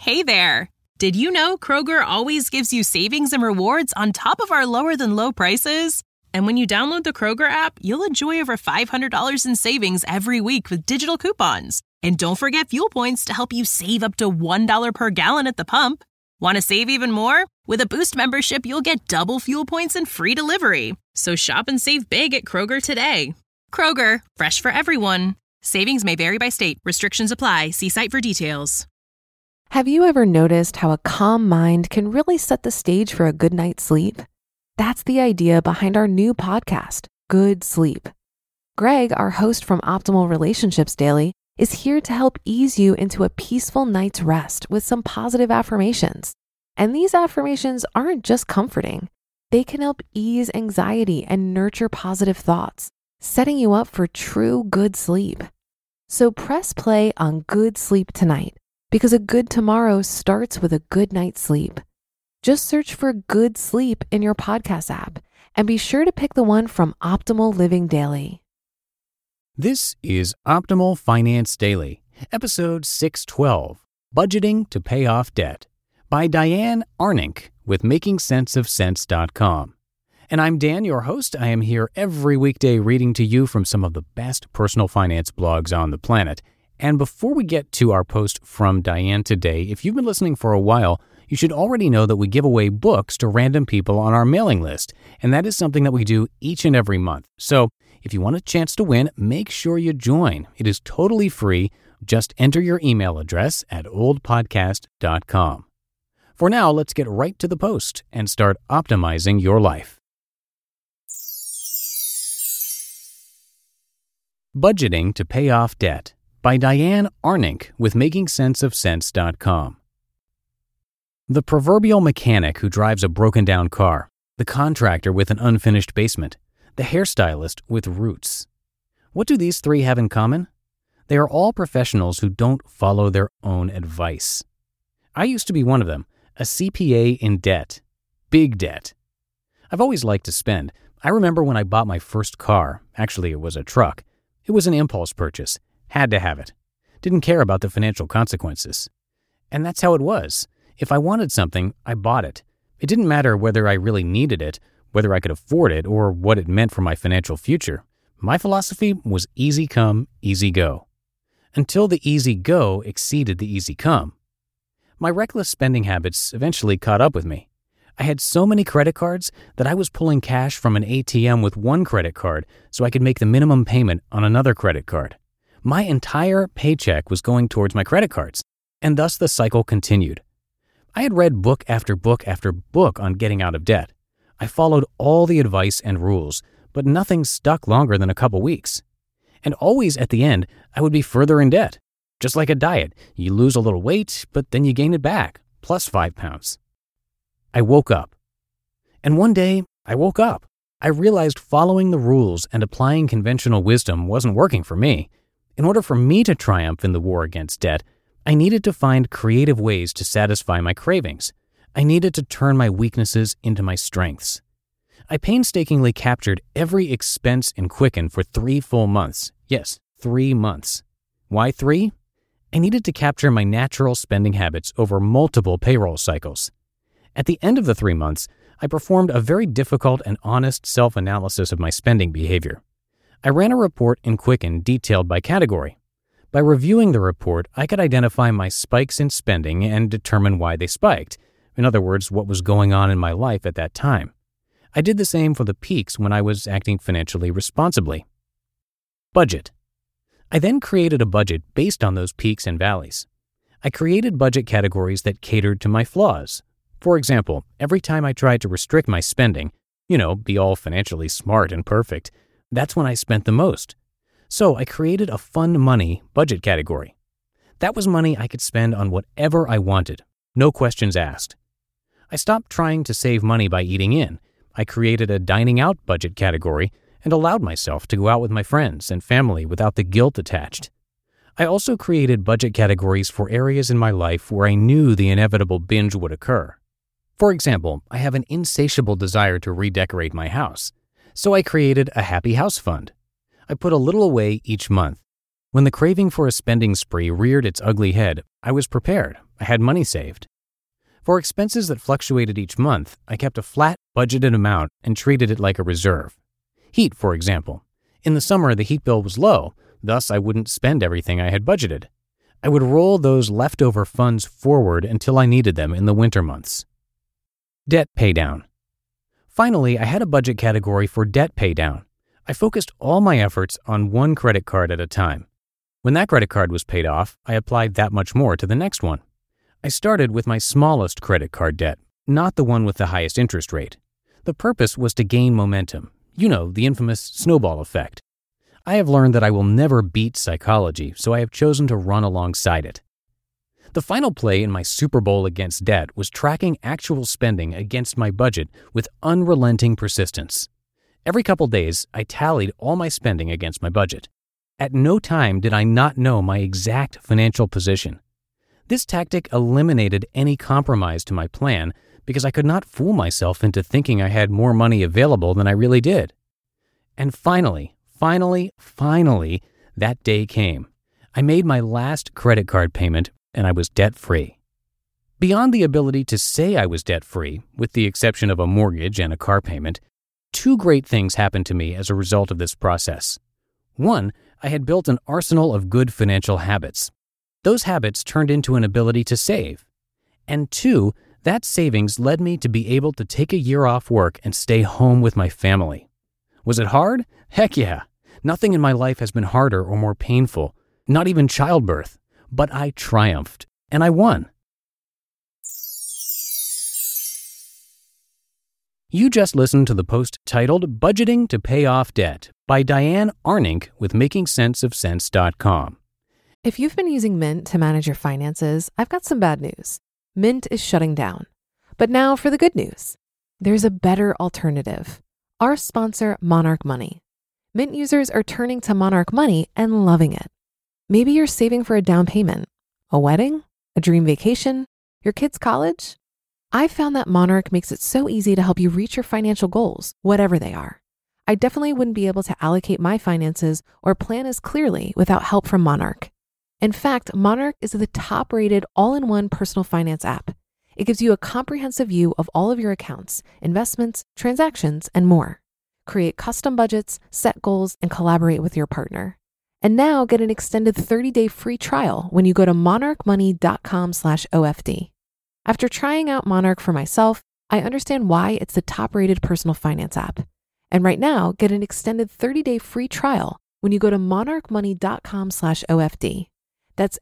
Hey there! Did you know Kroger always gives you savings and rewards on top of our lower-than-low prices? And when you download the Kroger app, you'll enjoy over $500 in savings every week with digital coupons. And don't forget fuel points to help you save up to $1 per gallon at the pump. Want to save even more? With a Boost membership, you'll get double fuel points and free delivery. So shop and save big at Kroger today. Kroger, fresh for everyone. Savings may vary by state. Restrictions apply. See site for details. Have you ever noticed how a calm mind can really set the stage for a good night's sleep? That's the idea behind our new podcast, Good Sleep. Greg, our host from Optimal Relationships Daily, is here to help ease you into a peaceful night's rest with some positive affirmations. And these affirmations aren't just comforting. They can help ease anxiety and nurture positive thoughts, setting you up for true good sleep. So press play on Good Sleep tonight, because a good tomorrow starts with a good night's sleep. Just search for Good Sleep in your podcast app and be sure to pick the one from Optimal Living Daily. This is Optimal Finance Daily, episode 612, Budgeting to Pay Off Debt, by Diane Arnink with MakingSenseOfCents.com. And I'm Dan, your host. I am here every weekday reading to you from some of the best personal finance blogs on the planet. And before we get to our post from Diane today, if you've been listening for a while, you should already know that we give away books to random people on our mailing list. And that is something that we do each and every month. So if you want a chance to win, make sure you join. It is totally free. Just enter your email address at oldpodcast.com. For now, let's get right to the post and start optimizing your life. Budgeting to Pay Off Debt, by Diane Arnink with MakingSenseOfCents.com. The proverbial mechanic who drives a broken-down car, the contractor with an unfinished basement, the hairstylist with roots. What do these three have in common? They are all professionals who don't follow their own advice. I used to be one of them, a CPA in debt. Big debt. I've always liked to spend. I remember when I bought my first car. Actually, it was a truck. It was an impulse purchase. Had to have it. Didn't care about the financial consequences. And that's how it was. If I wanted something, I bought it. It didn't matter whether I really needed it, whether I could afford it, or what it meant for my financial future. My philosophy was easy come, easy go. Until the easy go exceeded the easy come. My reckless spending habits eventually caught up with me. I had so many credit cards that I was pulling cash from an ATM with one credit card so I could make the minimum payment on another credit card. My entire paycheck was going towards my credit cards, and thus the cycle continued. I had read book after book after book on getting out of debt. I followed all the advice and rules, but nothing stuck longer than a couple weeks. And always at the end, I would be further in debt. Just like a diet, you lose a little weight, but then you gain it back, plus 5 pounds. I woke up. And one day, I woke up. I realized following the rules and applying conventional wisdom wasn't working for me. In order for me to triumph in the war against debt, I needed to find creative ways to satisfy my cravings. I needed to turn my weaknesses into my strengths. I painstakingly captured every expense in Quicken for 3 full months. Yes, 3 months. Why 3? I needed to capture my natural spending habits over multiple payroll cycles. At the end of the 3 months, I performed a very difficult and honest self-analysis of my spending behavior. I ran a report in Quicken detailed by category. By reviewing the report, I could identify my spikes in spending and determine why they spiked. In other words, what was going on in my life at that time. I did the same for the peaks when I was acting financially responsibly. Budget. I then created a budget based on those peaks and valleys. I created budget categories that catered to my flaws. For example, every time I tried to restrict my spending, be all financially smart and perfect, that's when I spent the most. So I created a fun money budget category. That was money I could spend on whatever I wanted, no questions asked. I stopped trying to save money by eating in. I created a dining out budget category and allowed myself to go out with my friends and family without the guilt attached. I also created budget categories for areas in my life where I knew the inevitable binge would occur. For example, I have an insatiable desire to redecorate my house. So I created a happy house fund. I put a little away each month. When the craving for a spending spree reared its ugly head, I was prepared. I had money saved. For expenses that fluctuated each month, I kept a flat, budgeted amount and treated it like a reserve. Heat, for example. In the summer, the heat bill was low, thus I wouldn't spend everything I had budgeted. I would roll those leftover funds forward until I needed them in the winter months. Debt paydown. Finally, I had a budget category for debt paydown. I focused all my efforts on one credit card at a time. When that credit card was paid off, I applied that much more to the next one. I started with my smallest credit card debt, not the one with the highest interest rate. The purpose was to gain momentum. You know, the infamous snowball effect. I have learned that I will never beat psychology, so I have chosen to run alongside it. The final play in my Super Bowl against debt was tracking actual spending against my budget with unrelenting persistence. Every couple days, I tallied all my spending against my budget. At no time did I not know my exact financial position. This tactic eliminated any compromise to my plan because I could not fool myself into thinking I had more money available than I really did. And finally, that day came. I made my last credit card payment and I was debt-free. Beyond the ability to say I was debt-free, with the exception of a mortgage and a car payment, two great things happened to me as a result of this process. One, I had built an arsenal of good financial habits. Those habits turned into an ability to save. And two, that savings led me to be able to take a year off work and stay home with my family. Was it hard? Heck yeah. Nothing in my life has been harder or more painful, not even childbirth. But I triumphed, and I won. You just listened to the post titled Budgeting to Pay Off Debt by Diane Arnink with MakingSenseOfSense.com. If you've been using Mint to manage your finances, I've got some bad news. Mint is shutting down. But now for the good news. There's a better alternative. Our sponsor, Monarch Money. Mint users are turning to Monarch Money and loving it. Maybe you're saving for a down payment, a wedding, a dream vacation, your kid's college. I've found that Monarch makes it so easy to help you reach your financial goals, whatever they are. I definitely wouldn't be able to allocate my finances or plan as clearly without help from Monarch. In fact, Monarch is the top-rated all-in-one personal finance app. It gives you a comprehensive view of all of your accounts, investments, transactions, and more. Create custom budgets, set goals, and collaborate with your partner. And now get an extended 30-day free trial when you go to monarchmoney.com/OFD. After trying out Monarch for myself, I understand why it's the top-rated personal finance app. And right now, get an extended 30-day free trial when you go to monarchmoney.com/OFD. That's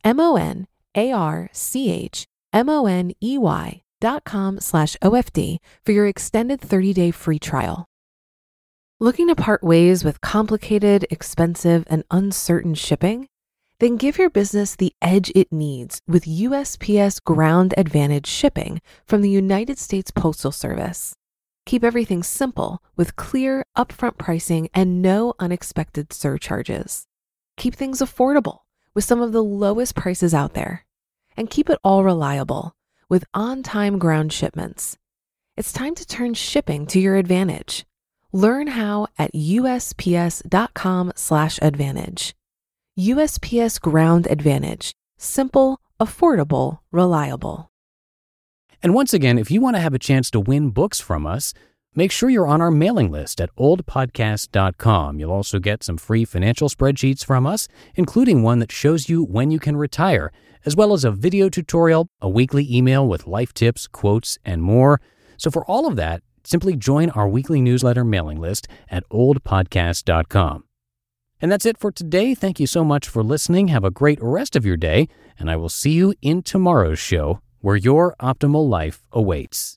monarchmoney.com/OFD for your extended 30-day free trial. Looking to part ways with complicated, expensive, and uncertain shipping? Then give your business the edge it needs with USPS Ground Advantage shipping from the United States Postal Service. Keep everything simple with clear, upfront pricing and no unexpected surcharges. Keep things affordable with some of the lowest prices out there. And keep it all reliable with on-time ground shipments. It's time to turn shipping to your advantage. Learn how at USPS.com/advantage. USPS Ground Advantage. Simple, affordable, reliable. And once again, if you want to have a chance to win books from us, make sure you're on our mailing list at oldpodcast.com. You'll also get some free financial spreadsheets from us, including one that shows you when you can retire, as well as a video tutorial, a weekly email with life tips, quotes, and more. So for all of that, simply join our weekly newsletter mailing list at oldpodcast.com. And that's it for today. Thank you so much for listening. Have a great rest of your day, and I will see you in tomorrow's show, where your optimal life awaits.